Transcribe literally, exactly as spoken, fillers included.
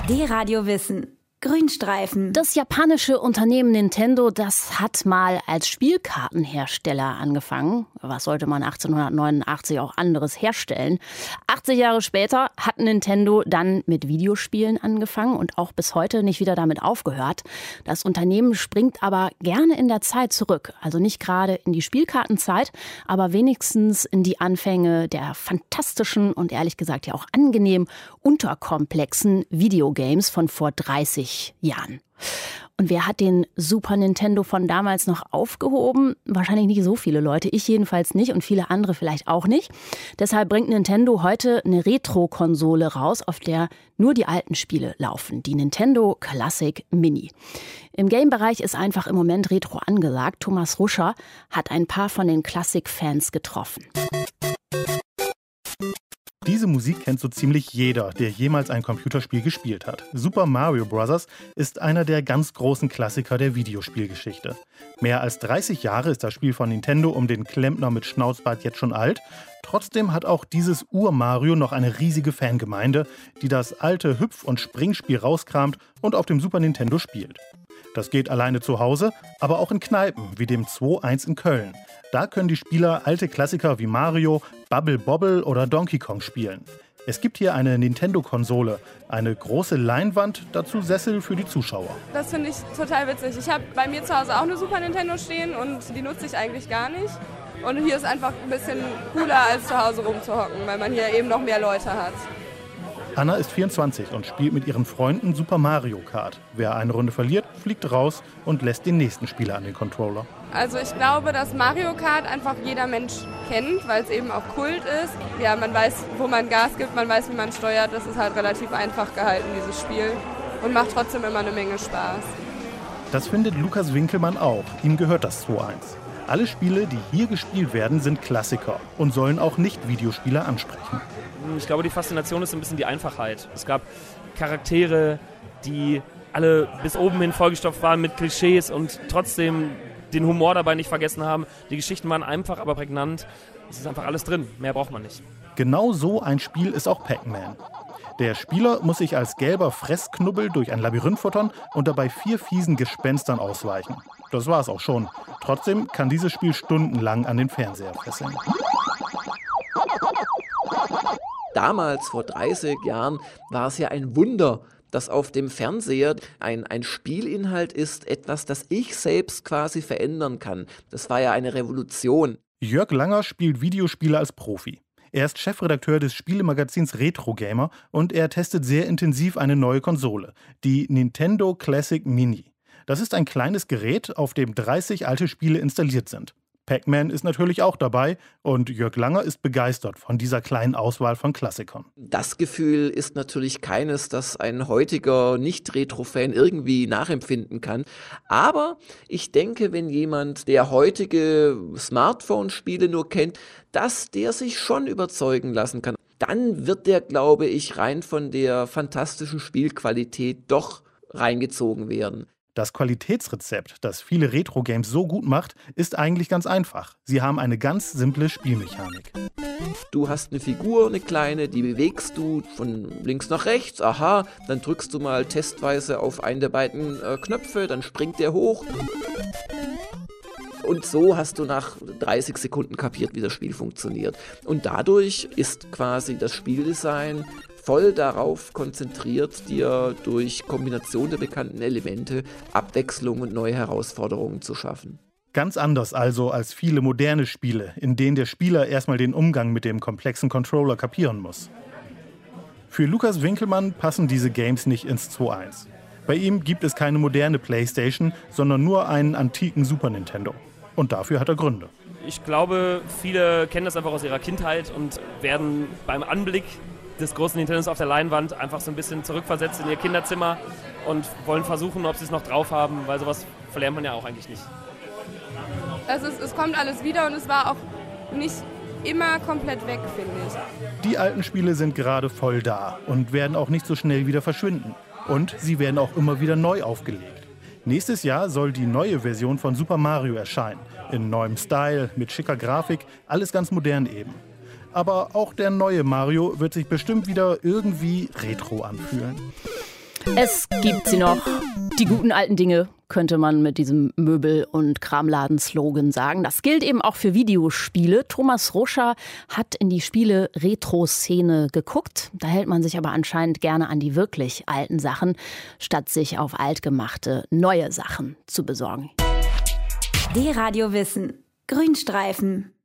D-Radio Wissen. Grünstreifen. Das japanische Unternehmen Nintendo, das hat mal als Spielkartenhersteller angefangen. Was sollte man achtzehnhundertneunundachtzig auch anderes herstellen? achtzig Jahre später hat Nintendo dann mit Videospielen angefangen und auch bis heute nicht wieder damit aufgehört. Das Unternehmen springt aber gerne in der Zeit zurück. Also nicht gerade in die Spielkartenzeit, aber wenigstens in die Anfänge der fantastischen und ehrlich gesagt ja auch angenehm unterkomplexen Videogames von vor dreißig Jahren. Und wer hat den Super Nintendo von damals noch aufgehoben? Wahrscheinlich nicht so viele Leute, ich jedenfalls nicht und viele andere vielleicht auch nicht. Deshalb bringt Nintendo heute eine Retro-Konsole raus, auf der nur die alten Spiele laufen, die Nintendo Classic Mini. Im Game-Bereich ist einfach im Moment Retro angesagt. Thomas Ruscher hat ein paar von den Classic-Fans getroffen. Diese Musik kennt so ziemlich jeder, der jemals ein Computerspiel gespielt hat. Super Mario Bros. Ist einer der ganz großen Klassiker der Videospielgeschichte. Mehr als dreißig Jahre ist das Spiel von Nintendo um den Klempner mit Schnauzbart jetzt schon alt. Trotzdem hat auch dieses Ur-Mario noch eine riesige Fangemeinde, die das alte Hüpf- und Springspiel rauskramt und auf dem Super Nintendo spielt. Das geht alleine zu Hause, aber auch in Kneipen, wie dem zwei eins in Köln. Da können die Spieler alte Klassiker wie Mario, Bubble Bobble oder Donkey Kong spielen. Es gibt hier eine Nintendo-Konsole, eine große Leinwand, dazu Sessel für die Zuschauer. Das finde ich total witzig. Ich habe bei mir zu Hause auch eine Super Nintendo stehen und die nutze ich eigentlich gar nicht. Und hier ist einfach ein bisschen cooler, als zu Hause rumzuhocken, weil man hier eben noch mehr Leute hat. Anna ist vierundzwanzig und spielt mit ihren Freunden Super Mario Kart. Wer eine Runde verliert, fliegt raus und lässt den nächsten Spieler an den Controller. Also ich glaube, dass Mario Kart einfach jeder Mensch kennt, weil es eben auch Kult ist. Ja, man weiß, wo man Gas gibt, man weiß, wie man steuert. Das ist halt relativ einfach gehalten, dieses Spiel. Und macht trotzdem immer eine Menge Spaß. Das findet Lukas Winkelmann auch. Ihm gehört das zwei eins. Alle Spiele, die hier gespielt werden, sind Klassiker und sollen auch Nicht-Videospieler ansprechen. Ich glaube, die Faszination ist ein bisschen die Einfachheit. Es gab Charaktere, die alle bis oben hin vollgestopft waren mit Klischees und trotzdem den Humor dabei nicht vergessen haben. Die Geschichten waren einfach, aber prägnant. Es ist einfach alles drin. Mehr braucht man nicht. Genau so ein Spiel ist auch Pac-Man. Der Spieler muss sich als gelber Fressknubbel durch ein Labyrinth futtern und dabei vier fiesen Gespenstern ausweichen. Das war's auch schon. Trotzdem kann dieses Spiel stundenlang an den Fernseher fesseln. Damals, vor dreißig Jahren, war es ja ein Wunder, dass auf dem Fernseher ein, ein Spielinhalt ist, etwas, das ich selbst quasi verändern kann. Das war ja eine Revolution. Jörg Langer spielt Videospiele als Profi. Er ist Chefredakteur des Spielemagazins Retro Gamer und er testet sehr intensiv eine neue Konsole, die Nintendo Classic Mini. Das ist ein kleines Gerät, auf dem dreißig alte Spiele installiert sind. Pac-Man ist natürlich auch dabei und Jörg Langer ist begeistert von dieser kleinen Auswahl von Klassikern. Das Gefühl ist natürlich keines, das ein heutiger Nicht-Retro-Fan irgendwie nachempfinden kann. Aber ich denke, wenn jemand, der heutige Smartphone-Spiele nur kennt, dass der sich schon überzeugen lassen kann. Dann wird der, glaube ich, rein von der fantastischen Spielqualität doch reingezogen werden. Das Qualitätsrezept, das viele Retro-Games so gut macht, ist eigentlich ganz einfach. Sie haben eine ganz simple Spielmechanik. Du hast eine Figur, eine kleine, die bewegst du von links nach rechts. Aha, dann drückst du mal testweise auf einen der beiden äh, Knöpfe, dann springt der hoch. Und so hast du nach dreißig Sekunden kapiert, wie das Spiel funktioniert. Und dadurch ist quasi das Spieldesign voll darauf konzentriert, dir durch Kombination der bekannten Elemente Abwechslung und neue Herausforderungen zu schaffen. Ganz anders also als viele moderne Spiele, in denen der Spieler erstmal den Umgang mit dem komplexen Controller kapieren muss. Für Lukas Winkelmann passen diese Games nicht ins zwei eins. Bei ihm gibt es keine moderne Playstation, sondern nur einen antiken Super Nintendo. Und dafür hat er Gründe. Ich glaube, viele kennen das einfach aus ihrer Kindheit und werden beim Anblick des großen Nintendos auf der Leinwand einfach so ein bisschen zurückversetzt in ihr Kinderzimmer und wollen versuchen, ob sie es noch drauf haben, weil sowas verlernt man ja auch eigentlich nicht. Also es, es kommt alles wieder und es war auch nicht immer komplett weg, finde ich. Die alten Spiele sind gerade voll da und werden auch nicht so schnell wieder verschwinden. Und sie werden auch immer wieder neu aufgelegt. Nächstes Jahr soll die neue Version von Super Mario erscheinen. In neuem Style, mit schicker Grafik, alles ganz modern eben. Aber auch der neue Mario wird sich bestimmt wieder irgendwie retro anfühlen. Es gibt sie noch. Die guten alten Dinge, könnte man mit diesem Möbel- und Kramladen-Slogan sagen. Das gilt eben auch für Videospiele. Thomas Ruscher hat in die Spiele-Retro-Szene geguckt. Da hält man sich aber anscheinend gerne an die wirklich alten Sachen, statt sich auf altgemachte neue Sachen zu besorgen. D-Radio Wissen. Grünstreifen.